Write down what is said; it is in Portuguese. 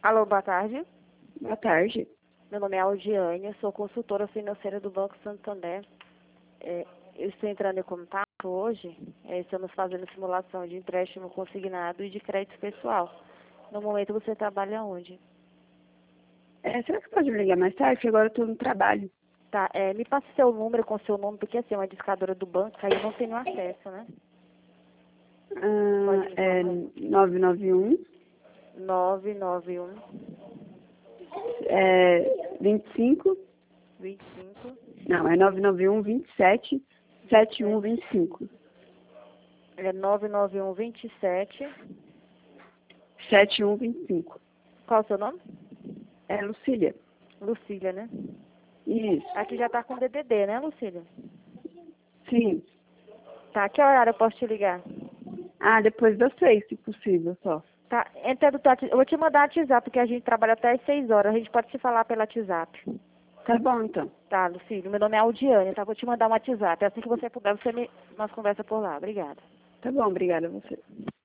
Alô, boa tarde. Boa tarde. Meu nome é Aldiane, eu sou consultora financeira do Banco Santander. Eu estou entrando em contato hoje, estamos fazendo simulação de empréstimo consignado e de crédito pessoal. No momento você trabalha onde? Será que pode me ligar mais tarde? Porque agora eu estou no trabalho. Tá, me passe seu número com seu nome, porque assim, é uma discadora do banco, aí eu não tenho acesso, né? É 991 991 25. 25 Não, é 991 27 7125. é 991 27. 7125. Qual o seu nome? É Lucília. Lucília, né? Isso. Aqui já tá com DDD, né, Lucília? Sim. Tá, que horário eu posso te ligar? Depois das 6, se possível, só. Tá, eu vou te mandar WhatsApp, porque a gente trabalha até às 6 horas. A gente pode se falar pelo WhatsApp. Tá bom, então. Tá, Lucília, meu nome é Aldiane, tá? Vou te mandar um WhatsApp. Assim que você puder, nós conversa por lá. Obrigada. Tá bom, obrigada a você.